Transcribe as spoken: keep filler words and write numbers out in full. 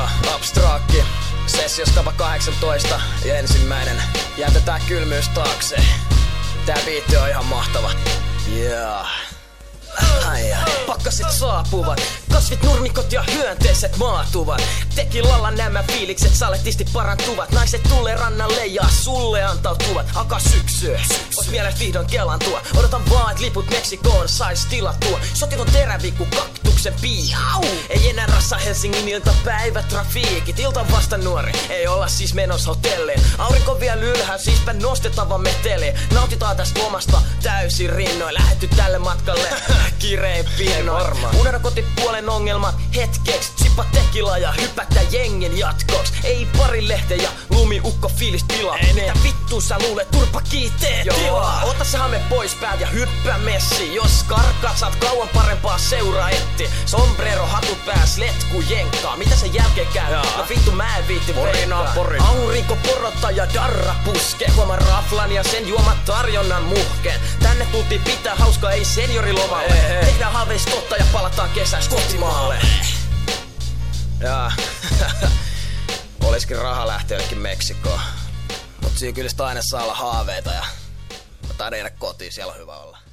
Abstrakki, sessioskapa kahdeksantoista ja ensimmäinen. Jätetään kylmyys taakse. Tää biitti on ihan mahtava. Yeah. Ai, ai. Pakkaset saapuvat, kasvit, nurmikot ja hyönteiset maatuvat. Tekilalla nämä fiilikset saletisti parantuvat. Naiset tulee rannalle ja sulle antautuvat. Aka syksyä, ois mielessä vihdoin kelantua. Odotan vaan, et liput Meksikoon sais tilattua. Sotit on teräviä ku kaktuksen piihi. Ei enää rassa Helsingin iltapäivä trafiikit. Ilta vasta nuori, ei olla siis menos hotelliin. Aurinko vielä ylhäällä, siispä nostetaan vaan meteliin. Nautitaan tästä lomasta täysin rinnoin. Lähetty tälle matkalle kirein pienoin. Unohda kotipuolen ongelmat hetkeksi. Sippa tekila ja hypätä jengin jatkoks. Ei pari lehteä ja lumiukko fiilis pilaa. Mitä vittu sä luulet, turpa kiitee tilaa. Ota se hame pois päältä ja hyppää messi. Jos karkaat saat kauan parempaa seuraa etti. Sombrero hatut pääs letku jenkkaa. Mitä sen jälkeen käy? Jaa. No vittu mä en viitti veikkaa. Aurinko porottaa ja darra puske. Huomaa raflan ja sen juomat tarjonnan muhkeen. Tänne tultiin pitää hauskaa, ei seniorilomalle. Tehdään haaveista totta ja palataan kesäis kotimaalle. Jaa, oliskin raha lähteä jonnekin Meksikoon. Mut siinä kyllä sitä aina saa olla haaveita ja mä taidan jäädä kotiin, siellä on hyvä olla.